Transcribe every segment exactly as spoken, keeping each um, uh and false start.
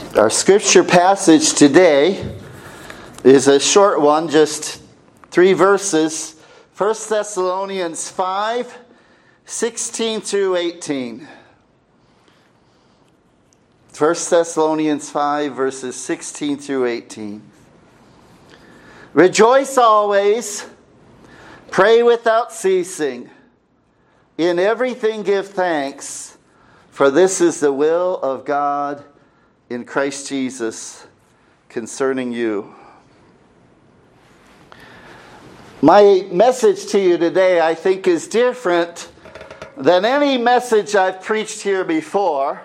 Our scripture passage today is a short one, just three verses. First Thessalonians five, sixteen through eighteen. First Thessalonians five, verses sixteen through eighteen. Rejoice always, pray without ceasing. In everything give thanks, for this is the will of God in Christ Jesus concerning you. My message to you today, I think, is different than any message I've preached here before,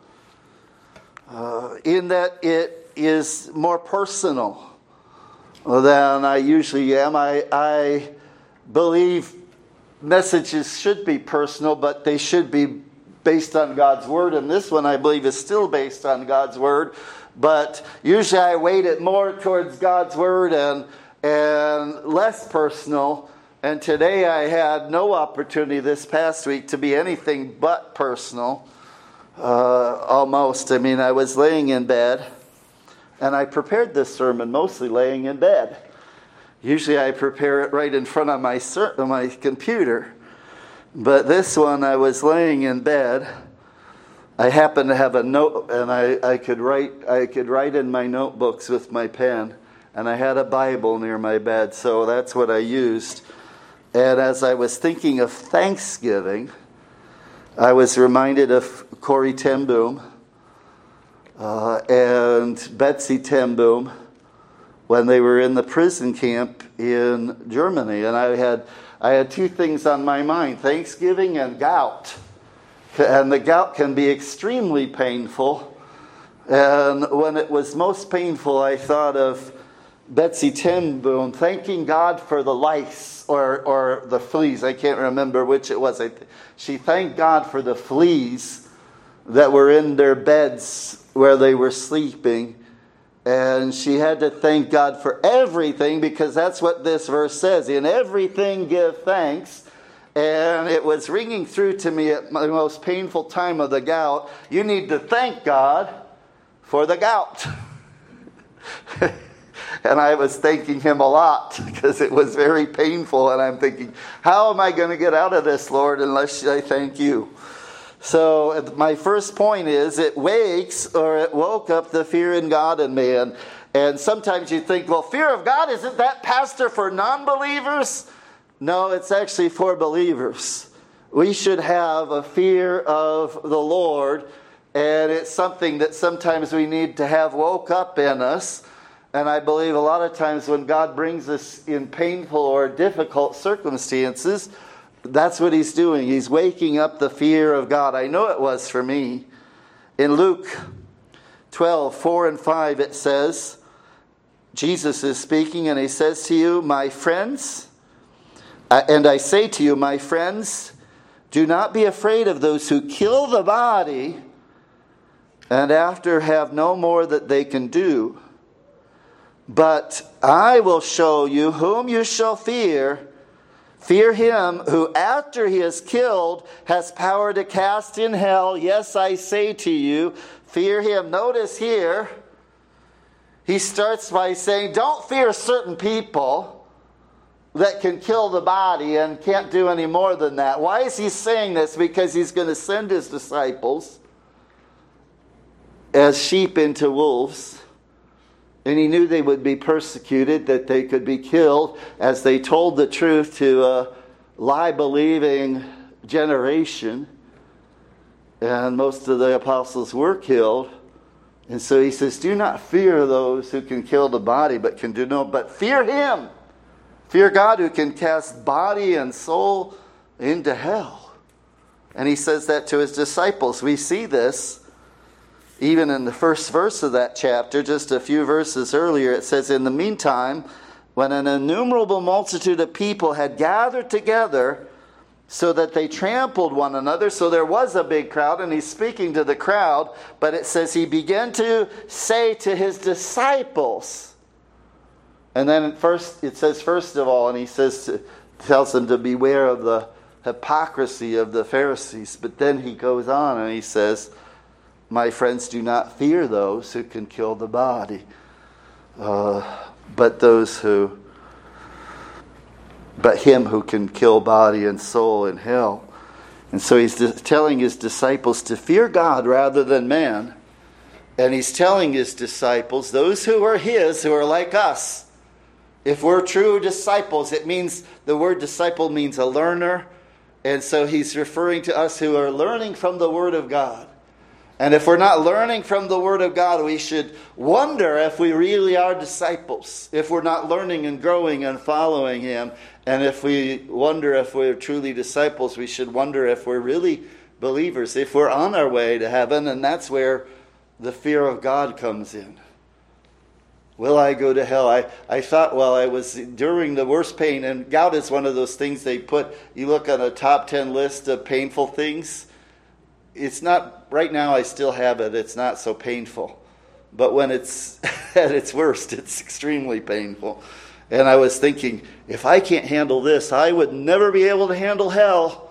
uh, in that it is more personal than I usually am. I, I believe messages should be personal, but they should be based on God's Word, and this one I believe is still based on God's Word, but usually I weight it more towards God's Word and and less personal, and today I had no opportunity this past week to be anything but personal, uh, almost. I mean, I was laying in bed, and I prepared this sermon mostly laying in bed. Usually I prepare it right in front of my, my computer. But this one, I was laying in bed. I happened to have a note, and I, I could write I could write in my notebooks with my pen. And I had a Bible near my bed, so that's what I used. And as I was thinking of Thanksgiving, I was reminded of Corrie ten Boom uh, and Betsy ten Boom when they were in the prison camp in Germany. And I had I had two things on my mind, Thanksgiving and gout. And the gout can be extremely painful. And when it was most painful, I thought of Betsy ten Boom thanking God for the lice or, or the fleas. I can't remember which it was. I, she thanked God for the fleas that were in their beds where they were sleeping. And she had to thank God for everything, because that's what this verse says. In everything give thanks. And it was ringing through to me at my most painful time of the gout. You need to thank God for the gout. And I was thanking Him a lot because it was very painful. And I'm thinking, how am I going to get out of this, Lord, unless I thank You? So my first point is it wakes or it woke up the fear in God and man. And sometimes you think, well, fear of God, isn't that, Pastor, for non-believers? No, it's actually for believers. We should have a fear of the Lord. And it's something that sometimes we need to have woke up in us. And I believe a lot of times when God brings us in painful or difficult circumstances, that's what He's doing. He's waking up the fear of God. I know it was for me. In Luke twelve, four and five, it says, Jesus is speaking, and He says to you, my friends, and I say to you, my friends, do not be afraid of those who kill the body, and after have no more that they can do. But I will show you whom you shall fear. Fear Him who, after He is killed, has power to cast in hell. Yes, I say to you, fear Him. Notice here, He starts by saying, don't fear certain people that can kill the body and can't do any more than that. Why is He saying this? Because He's going to send His disciples as sheep into wolves. And He knew they would be persecuted, that they could be killed as they told the truth to a lie-believing generation. And most of the apostles were killed. And so He says, do not fear those who can kill the body, but can do no, but fear Him. Fear God who can cast body and soul into hell. And He says that to His disciples. We see this even in the first verse of that chapter, just a few verses earlier. It says, in the meantime, when an innumerable multitude of people had gathered together so that they trampled one another. So there was a big crowd, and He's speaking to the crowd. But it says He began to say to His disciples. And then first it says, first of all, and He says, to, tells them to beware of the hypocrisy of the Pharisees. But then He goes on and He says, my friends, do not fear those who can kill the body, uh, but those who, but him who can kill body and soul in hell. And so he's telling his disciples to fear God rather than man. And he's telling his disciples, those who are his, who are like us, if we're true disciples, it means, the word disciple means a learner. And so he's referring to us who are learning from the Word of God. And if we're not learning from the Word of God, we should wonder if we really are disciples. If we're not learning and growing and following him. And if we wonder if we're truly disciples, we should wonder if we're really believers. If we're on our way to heaven, and that's where the fear of God comes in. Will I go to hell? I, I thought while I was during the worst pain, and gout is one of those things they put, you look on a top ten list of painful things. It's not, right now I still have it, it's not so painful. But when it's at its worst, it's extremely painful. And I was thinking, if I can't handle this, I would never be able to handle hell.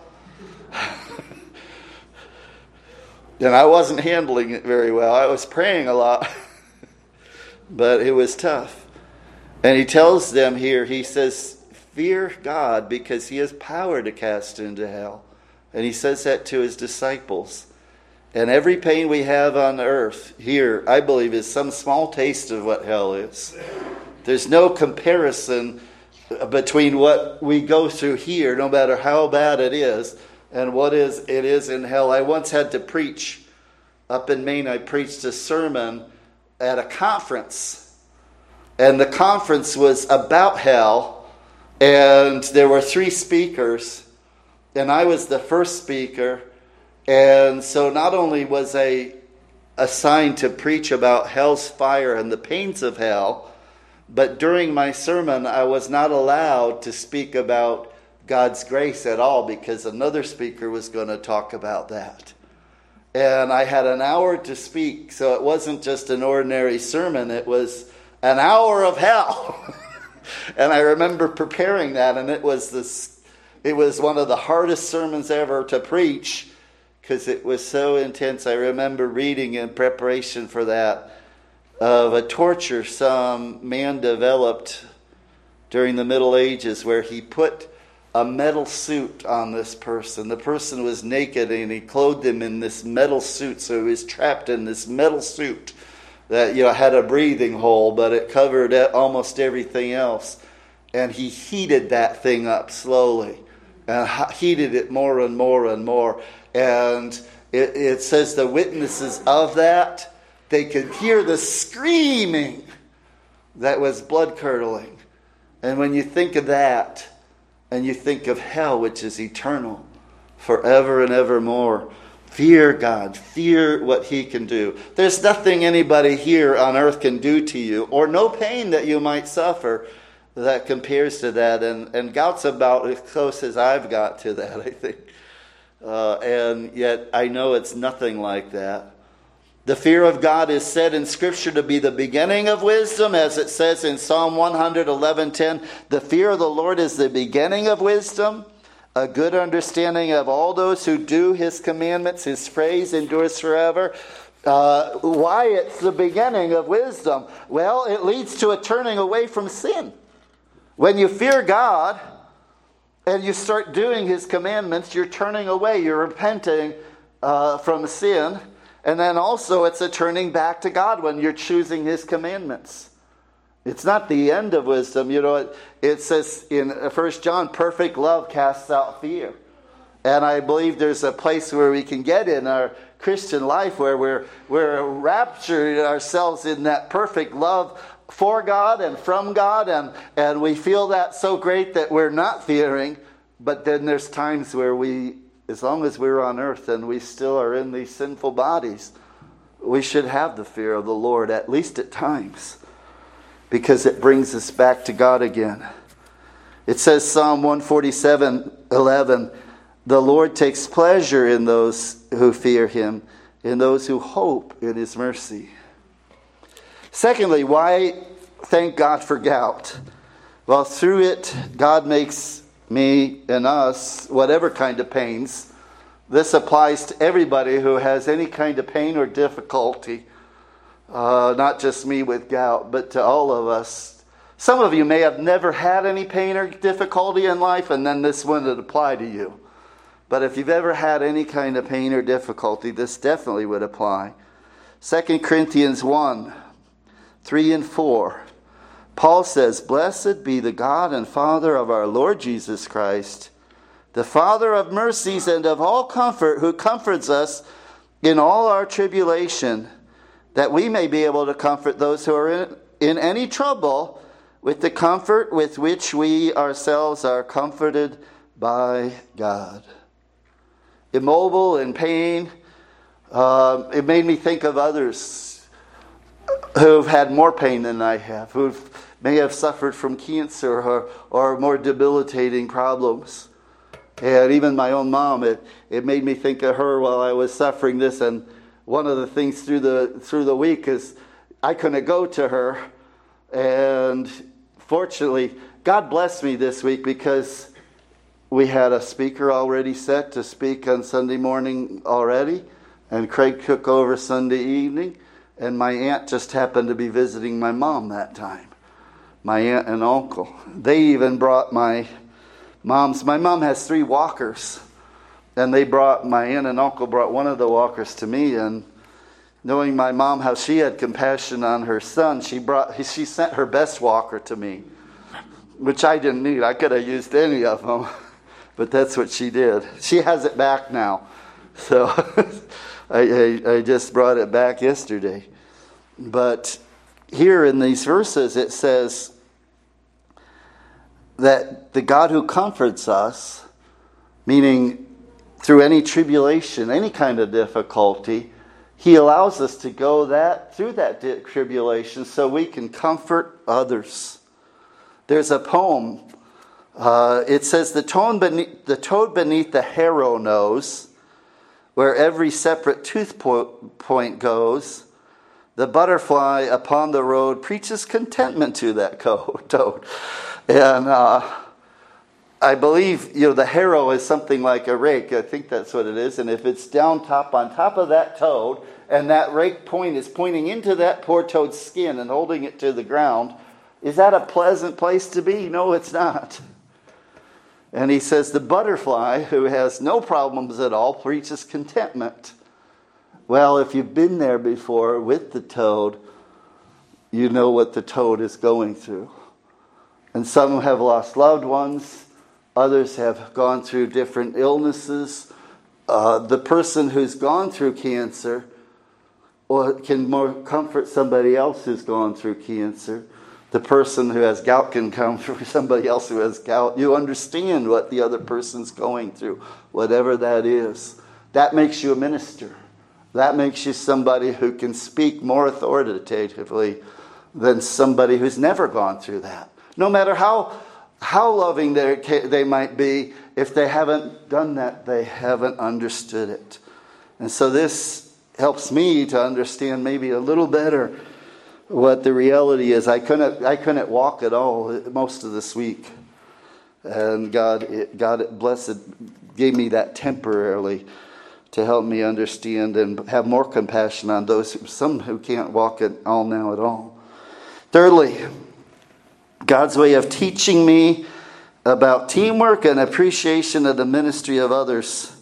And I wasn't handling it very well. I was praying a lot. But it was tough. And he tells them here, he says, fear God because he has power to cast into hell. And he says that to his disciples. And every pain we have on earth here, I believe, is some small taste of what hell is. There's no comparison between what we go through here, no matter how bad it is, and what is it is in hell. I once had to preach up in Maine. I preached a sermon at a conference, and the conference was about hell, and there were three speakers, and I was the first speaker. And so not only was I assigned to preach about hell's fire and the pains of hell, but during my sermon I was not allowed to speak about God's grace at all, because another speaker was going to talk about that. And I had an hour to speak, so it wasn't just an ordinary sermon, it was an hour of hell. And I remember preparing that, and it was this, it was one of the hardest sermons ever to preach, because it was so intense. I remember reading in preparation for that of a torture some man developed during the Middle Ages, where he put a metal suit on this person. The person was naked, and he clothed him in this metal suit, so he was trapped in this metal suit that, you know, had a breathing hole, but it covered almost everything else. And he heated that thing up slowly, and heated it more and more and more. And it, it says the witnesses of that, they could hear the screaming that was blood-curdling. And when you think of that, and you think of hell, which is eternal, forever and evermore, fear God. Fear what he can do. There's nothing anybody here on earth can do to you, or no pain that you might suffer, that compares to that. And, and gout's about as close as I've got to that, I think. Uh, and yet I know it's nothing like that. The fear of God is said in Scripture to be the beginning of wisdom, as it says in Psalm one eleven ten. The fear of the Lord is the beginning of wisdom. A good understanding of all those who do his commandments. His praise endures forever. Uh, why it's the beginning of wisdom? Well, it leads to a turning away from sin. When you fear God and you start doing his commandments, you're turning away. You're repenting uh, from sin. And then also it's a turning back to God when you're choosing his commandments. It's not the end of wisdom. You know, it, it says in First John, perfect love casts out fear. And I believe there's a place where we can get in our Christian life where we're, we're rapturing ourselves in that perfect love for God and from God. And, and we feel that so great that we're not fearing. But then there's times where we, as long as we're on earth and we still are in these sinful bodies, we should have the fear of the Lord, at least at times, because it brings us back to God again. It says, Psalm one forty-seven eleven, the Lord takes pleasure in those who fear him, in those who hope in his mercy. Secondly, why thank God for gout? Well, through it, God makes me and us, whatever kind of pains This applies to everybody who has any kind of pain or difficulty. Uh, not just me with gout, but to all of us. Some of you may have never had any pain or difficulty in life, and then this one would apply to you. But if you've ever had any kind of pain or difficulty, this definitely would apply. Second Corinthians one, three and four. Paul says, "Blessed be the God and Father of our Lord Jesus Christ, the Father of mercies and of all comfort, who comforts us in all our tribulation, that we may be able to comfort those who are in, in any trouble with the comfort with which we ourselves are comforted by God." Immobile in pain, uh, it made me think of others who've had more pain than I have, who may have suffered from cancer or, or more debilitating problems. And even my own mom, it, it made me think of her while I was suffering this. And one of the things through the through the week is I couldn't go to her. And fortunately, God blessed me this week because we had a speaker already set to speak on Sunday morning already. And Craig took over Sunday evening. And my aunt just happened to be visiting my mom that time. My aunt and uncle. They even brought my mom's. My mom has three walkers. And they brought, my aunt and uncle brought one of the walkers to me. And knowing my mom, how she had compassion on her son, she brought, she sent her best walker to me. Which I didn't need. I could have used any of them. But that's what she did. She has it back now. So I, I, I just brought it back yesterday. But here in these verses it says that the God who comforts us, meaning through any tribulation, any kind of difficulty, He allows us to go that through that di- tribulation so we can comfort others. There's a poem. Uh, it says, the toad beneath the, toad beneath the harrow knows where every separate tooth po- point goes. The butterfly upon the road preaches contentment to that co- toad. And uh, I believe, you know, the harrow is something like a rake. I think that's what it is. And if it's down top, on top of that toad, and that rake point is pointing into that poor toad's skin and holding it to the ground, is that a pleasant place to be? No, it's not. And he says the butterfly, who has no problems at all, preaches contentment. Well, if you've been there before with the toad, you know what the toad is going through. And some have lost loved ones. Others have gone through different illnesses. Uh, the person who's gone through cancer or can more comfort somebody else who's gone through cancer. The person who has gout can comfort somebody else who has gout. You understand what the other person's going through, whatever that is. That makes you a minister. That makes you somebody who can speak more authoritatively than somebody who's never gone through that. No matter how how loving they they might be, if they haven't done that, they haven't understood it. And so this helps me to understand maybe a little better what the reality is. I couldn't I couldn't walk at all most of this week, and God God blessed gave me that temporarily to help me understand and have more compassion on those who, some who can't walk at all now at all. Thirdly, God's way of teaching me about teamwork and appreciation of the ministry of others.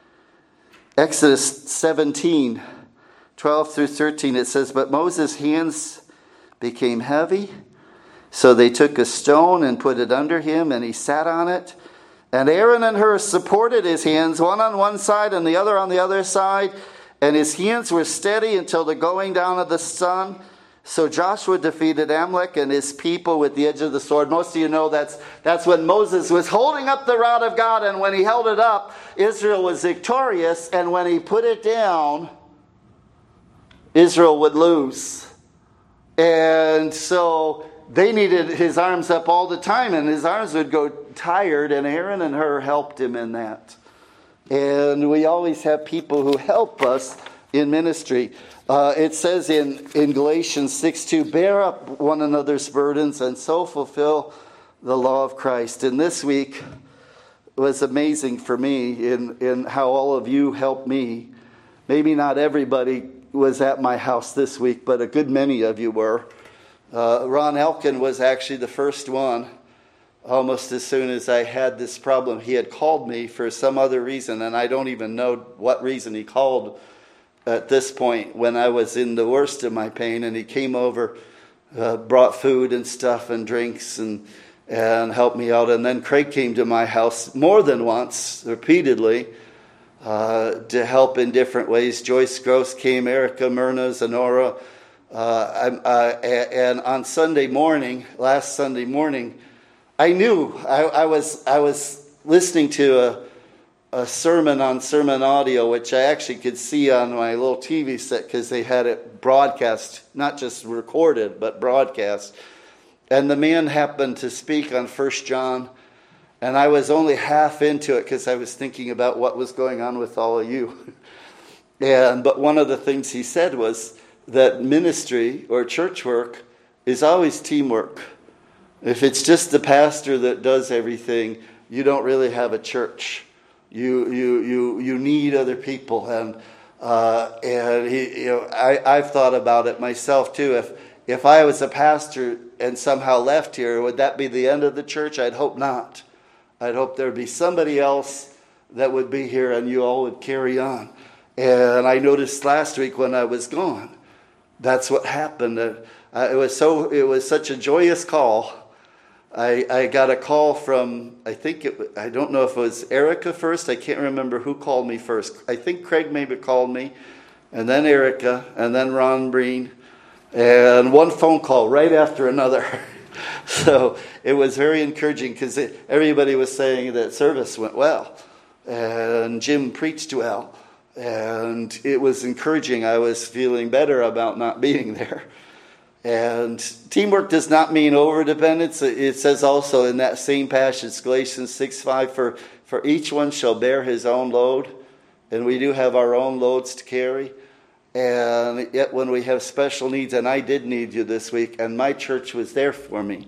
Exodus seventeen, twelve through thirteen, it says, "But Moses' hands became heavy, so they took a stone and put it under him, and he sat on it. And Aaron and Hur supported his hands, one on one side and the other on the other side, and his hands were steady until the going down of the sun. So Joshua defeated Amalek and his people with the edge of the sword." Most of you know that's that's when Moses was holding up the rod of God, and when he held it up, Israel was victorious, and when he put it down, Israel would lose. And so they needed his arms up all the time, and his arms would go tired, and Aaron and Hur helped him in that. And we always have people who help us in ministry. Uh, it says in, in Galatians six two, "Bear up one another's burdens and so fulfill the law of Christ." And this week, was amazing for me in, in how all of you helped me. Maybe not everybody was at my house this week, but a good many of you were. Uh, Ron Elkin was actually the first one. Almost as soon as I had this problem, he had called me for some other reason, and I don't even know what reason he called at this point when I was in the worst of my pain. And he came over, uh, brought food and stuff and drinks and and helped me out. And then Craig came to my house more than once, repeatedly, uh, to help in different ways. Joyce Gross came, Erica, Myrna, Zenora. Uh, I, uh, and on Sunday morning, last Sunday morning, I knew I, I was I was listening to a, a sermon on Sermon Audio, which I actually could see on my little T V set because they had it broadcast, not just recorded, but broadcast. And the man happened to speak on First John, and I was only half into it because I was thinking about what was going on with all of you. And but one of the things he said was that ministry or church work is always teamwork. If it's just the pastor that does everything, you don't really have a church. You you you you need other people, and uh, and he you know I I've thought about it myself too. If if I was a pastor and somehow left here, would that be the end of the church? I'd hope not. I'd hope there'd be somebody else that would be here, and you all would carry on. And I noticed last week when I was gone, that's what happened. Uh, it was so it was such a joyous call. I, I got a call from, I think it, I don't know if it was Erica first. I can't remember who called me first. I think Craig maybe called me, and then Erica, and then Ron Breen, and one phone call right after another. So it was very encouraging because everybody was saying that service went well, and Jim preached well, and it was encouraging. I was feeling better about not being there. And teamwork does not mean overdependence. It says also in that same passage, Galatians six five, for, for each one shall bear his own load. And we do have our own loads to carry. And yet when we have special needs, and I did need you this week, and my church was there for me.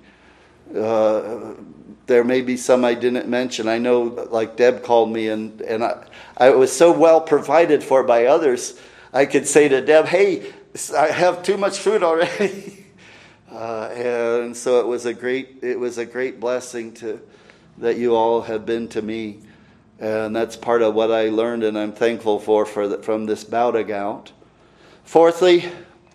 Uh, there may be some I didn't mention. I know, like Deb called me, and, and I, I was so well provided for by others, I could say to Deb, hey, I have too much food already. uh, and so it was a great it was a great blessing to that you all have been to me. And that's part of what I learned, and I'm thankful for, for the, from this Bowdagout. Fourthly,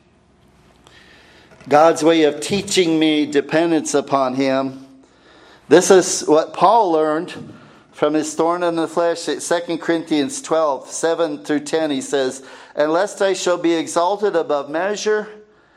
God's way of teaching me dependence upon Him. This is what Paul learned from his thorn in the flesh. Second Corinthians twelve, seven through ten, he says, and lest I shall be exalted above measure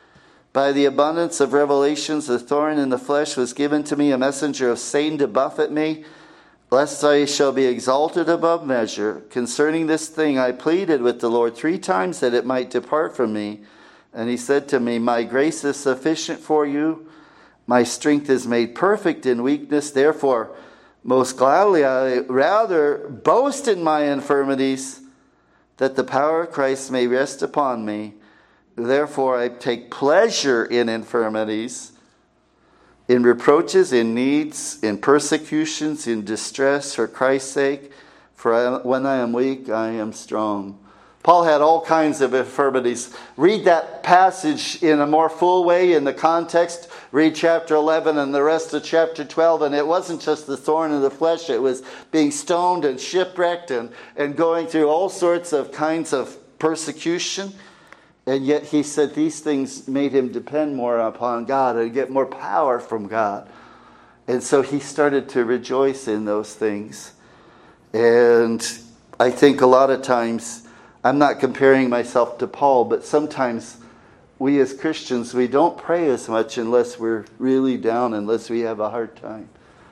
by the abundance of revelations, the thorn in the flesh was given to me, a messenger of Satan to buffet me, lest I shall be exalted above measure. Concerning this thing I pleaded with the Lord three times that it might depart from me. And he said to me, my grace is sufficient for you. My strength is made perfect in weakness. Therefore, most gladly I rather boast in my infirmities, that the power of Christ may rest upon me. Therefore I take pleasure in infirmities, in reproaches, in needs, in persecutions, in distress for Christ's sake. For I, when I am weak, I am strong. Paul had all kinds of infirmities. Read that passage in a more full way in the context. Read chapter eleven and the rest of chapter twelve. And it wasn't just the thorn in the flesh. It was being stoned and shipwrecked and, and going through all sorts of kinds of persecution. And yet he said these things made him depend more upon God and get more power from God. And so he started to rejoice in those things. And I think a lot of times, I'm not comparing myself to Paul, but sometimes we as Christians, we don't pray as much unless we're really down, unless we have a hard time.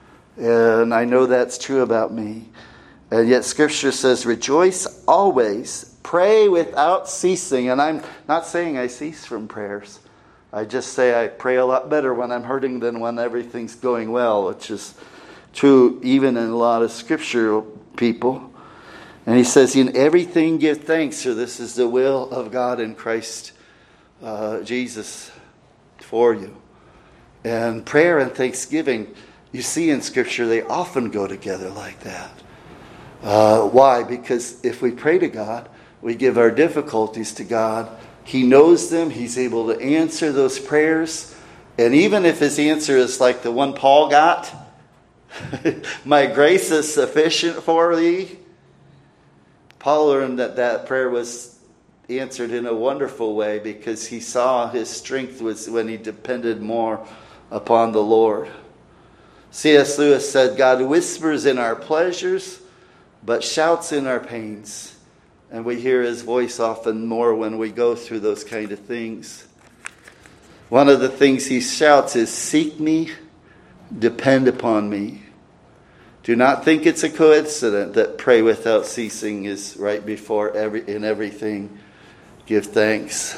And I know that's true about me. And yet Scripture says, rejoice always, pray without ceasing. And I'm not saying I cease from prayers. I just say I pray a lot better when I'm hurting than when everything's going well, which is true even in a lot of scriptural people. And he says, in everything give thanks, for this is the will of God in Christ uh, Jesus for you. And prayer and thanksgiving You see in Scripture, they often go together like that. Uh, why? Because if we pray to God, we give our difficulties to God. He knows them. He's able to answer those prayers. And even if his answer is like the one Paul got, my grace is sufficient for thee. Paul learned that that prayer was answered in a wonderful way because he saw his strength was when he depended more upon the Lord. C S Lewis said, God whispers in our pleasures, but shouts in our pains. And we hear his voice often more when we go through those kind of things. One of the things he shouts is, seek me, depend upon me. Do not think it's a coincidence that pray without ceasing is right before every in everything. Give thanks.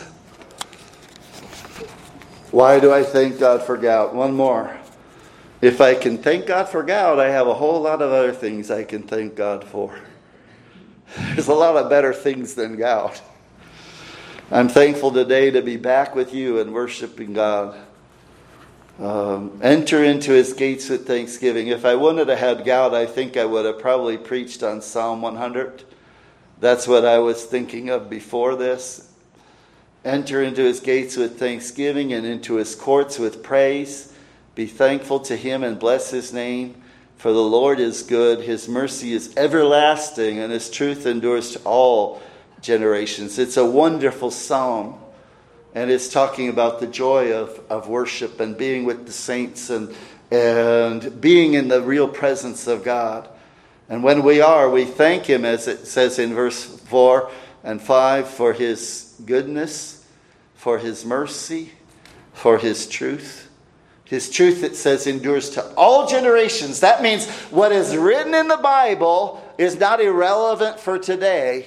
Why do I thank God for gout? One more. If I can thank God for gout, I have a whole lot of other things I can thank God for. There's a lot of better things than gout. I'm thankful today to be back with you and worshiping God. Um, enter into his gates with thanksgiving. If I wouldn't have had gout, I think I would have probably preached on Psalm one hundred. That's what I was thinking of before this. Enter into his gates with thanksgiving and into his courts with praise. Be thankful to him and bless his name. For the Lord is good. His mercy is everlasting and his truth endures to all generations. It's a wonderful psalm. And it's talking about the joy of, of worship and being with the saints and, and being in the real presence of God. And when we are, we thank him, as it says in verse four and five, for his goodness, for his mercy, for his truth. His truth, it says, endures to all generations. That means what is written in the Bible is not irrelevant for today.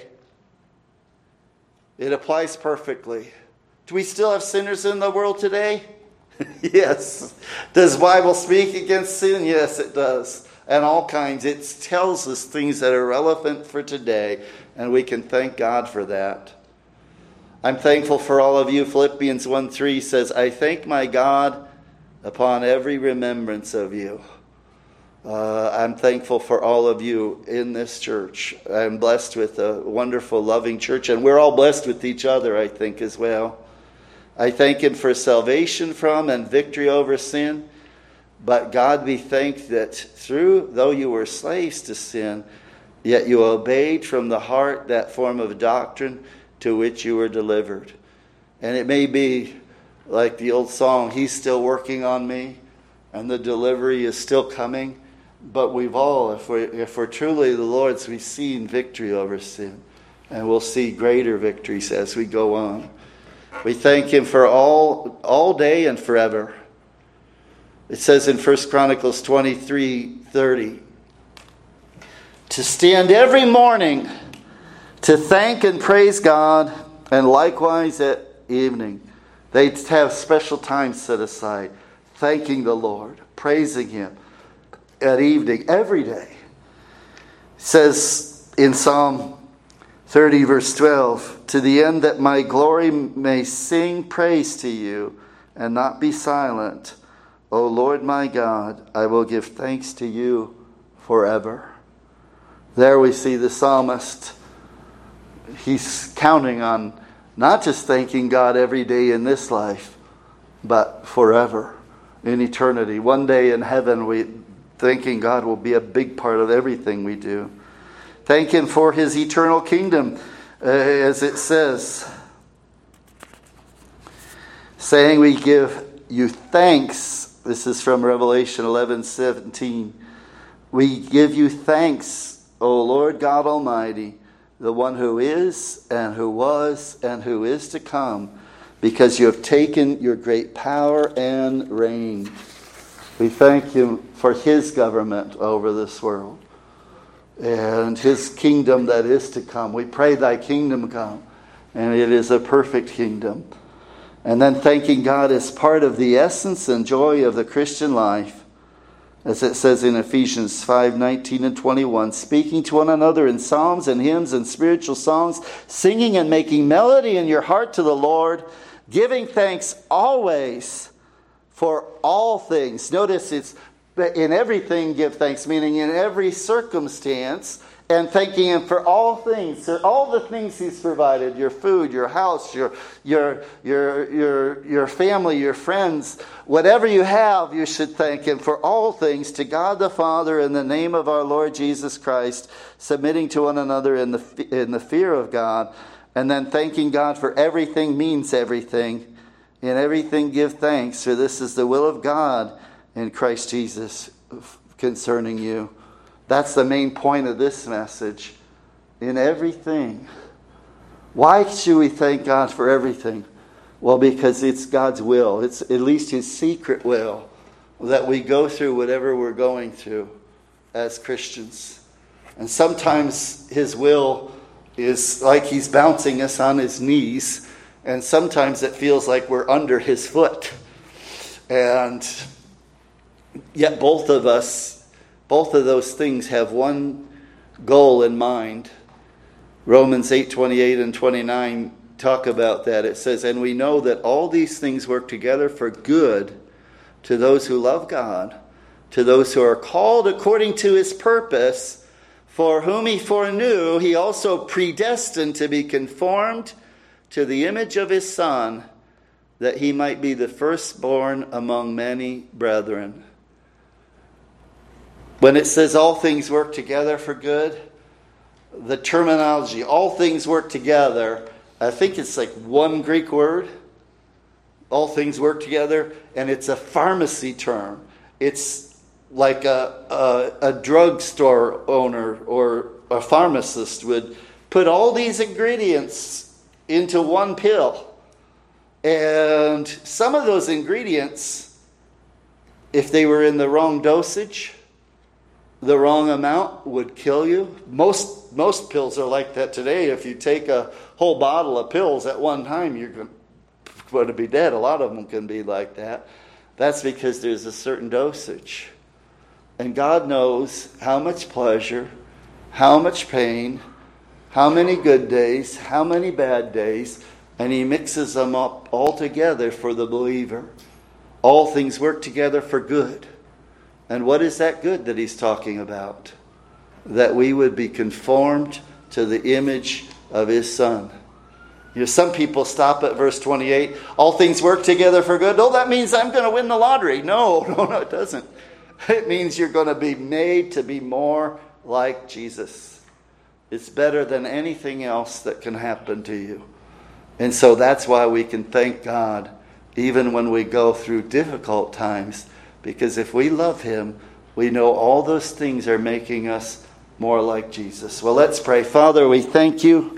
It applies perfectly. Do we still have sinners in the world today? Yes. Does the Bible speak against sin? Yes, it does. And all kinds. It tells us things that are relevant for today, and we can thank God for that. I'm thankful for all of you. Philippians one three says, I thank my God upon every remembrance of you. Uh, I'm thankful for all of you in this church. I'm blessed with a wonderful, loving church, and we're all blessed with each other, I think, as well. I thank him for salvation from and victory over sin. But God be thanked that through, though you were slaves to sin, yet you obeyed from the heart that form of doctrine to which you were delivered. And it may be like the old song, he's still working on me, and the delivery is still coming. But we've all, if we're, if we're truly the Lord's, we've seen victory over sin. And we'll see greater victories as we go on. We thank him for all all day and forever. It says in First Chronicles twenty-three thirty, to stand every morning to thank and praise God, and likewise at evening. They have special time set aside, thanking the Lord, praising him at evening, every day. It says in Psalm thirty verse twelve, to the end that my glory may sing praise to you and not be silent. O Lord my God, I will give thanks to you forever. There we see the psalmist. He's counting on not just thanking God every day in this life, but forever, in eternity. One day in heaven, we thanking God will be a big part of everything we do. Thank him for his eternal kingdom, uh, as it says, saying we give you thanks. This is from Revelation eleven seventeen. We give you thanks, O Lord God Almighty, the one who is and who was and who is to come, because you have taken your great power and reign. We thank him for his government over this world and his kingdom that is to come. We pray thy kingdom come, and it is a perfect kingdom. And then thanking God is part of the essence and joy of the Christian life. As it says in Ephesians five nineteen and twenty-one, speaking to one another in psalms and hymns and spiritual songs, singing and making melody in your heart to the Lord, giving thanks always for all things. Notice it's But in everything give thanks, meaning in every circumstance, and thanking Him for all things, for all the things He's provided, your food, your house, your your your your your family, your friends, whatever you have, you should thank Him for all things to God the Father in the name of our Lord Jesus Christ, submitting to one another in the in the fear of God, and then thanking God for everything means everything. In everything give thanks, for this is the will of God in Christ Jesus concerning you. That's the main point of this message. In everything. Why should we thank God for everything? Well, because it's God's will. It's at least His secret will that we go through whatever we're going through as Christians. And sometimes His will is like He's bouncing us on His knees. And sometimes it feels like we're under His foot. And yet both of us, both of those things have one goal in mind. Romans eight twenty-eight and twenty-nine talk about that. It says, and we know that all these things work together for good to those who love God, to those who are called according to His purpose, for whom He foreknew, He also predestined to be conformed to the image of His Son, that He might be the firstborn among many brethren. When it says all things work together for good, the terminology, all things work together, I think it's like one Greek word. All things work together, and it's a pharmacy term. It's like a, a, a drugstore owner or a pharmacist would put all these ingredients into one pill. And some of those ingredients, if they were in the wrong dosage, the wrong amount, would kill you. Most most pills are like that today. If you take a whole bottle of pills at one time, you're going to be dead. A lot of them can be like that. That's because there's a certain dosage. And God knows how much pleasure, how much pain, how many good days, how many bad days, and He mixes them up all together for the believer. All things work together for good. And what is that good that He's talking about? That we would be conformed to the image of His Son. You know, some people stop at verse twenty-eight. All things work together for good. Oh, that means I'm going to win the lottery. No, no, no, it doesn't. It means you're going to be made to be more like Jesus. It's better than anything else that can happen to you. And so that's why we can thank God even when we go through difficult times. Because if we love Him, we know all those things are making us more like Jesus. Well, let's pray. Father, we thank You.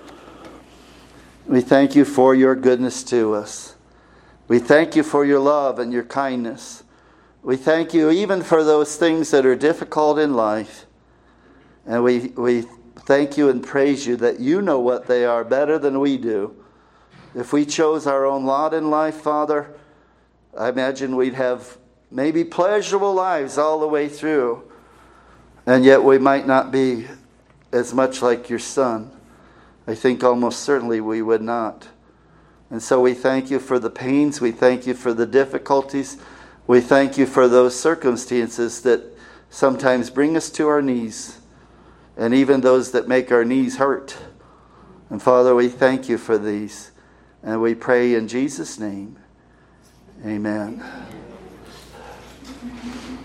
We thank You for Your goodness to us. We thank You for Your love and Your kindness. We thank You even for those things that are difficult in life. And we, we thank You and praise You that You know what they are better than we do. If we chose our own lot in life, Father, I imagine we'd have maybe pleasurable lives all the way through. And yet we might not be as much like Your Son. I think almost certainly we would not. And so we thank You for the pains. We thank You for the difficulties. We thank You for those circumstances that sometimes bring us to our knees. And even those that make our knees hurt. And Father, we thank You for these. And we pray in Jesus' name. Amen.